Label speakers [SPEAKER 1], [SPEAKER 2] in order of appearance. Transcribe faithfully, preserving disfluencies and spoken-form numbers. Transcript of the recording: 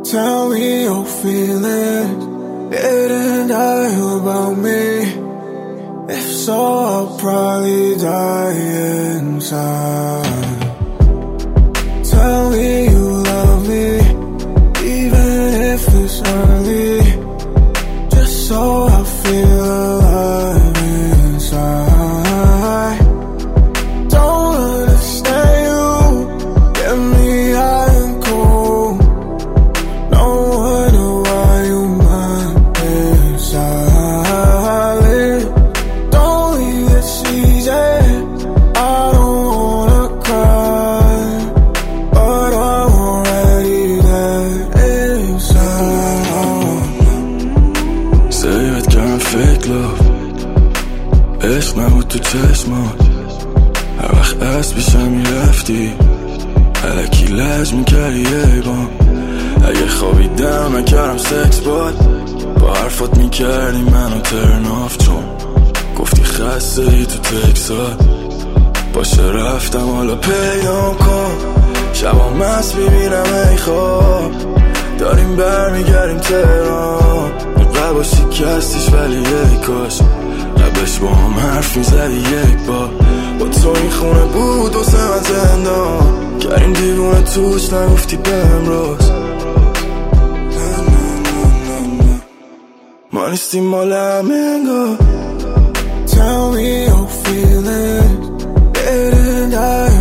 [SPEAKER 1] Tell me your feelings, didn't die about me. If so, I'll probably die inside. Tell me you love me, even if it's early, just so I feel alive inside. Don't understand you, get me high and cold. No wonder why you mind inside. Don't leave this easy, I don't wanna cry, but I'm already there inside.
[SPEAKER 2] Say it can't fake love، عشق نبود تو چشمات. هر وقت از پیشم میرفتی الکی لج میکردی یه بام. اگه خوابیدم نکردم سکس باد، با حرفات میکردی منو ترن آف، چون گفتی خسته ای تو تکسات. باشه رفتم حالا پیدام کن، شبا مست میبینم ای خواب، داریم برمیگردیم تهران. قبا شکستیش ولی ای کاش لبش با هم حرف میزدی یک بار. با تو این خونه بود واسه من زندان، کردیم دیوونه توش نگفتی بهم راست. ما نیستیم مال همه انگار.
[SPEAKER 1] Tell me your feelings, didn't die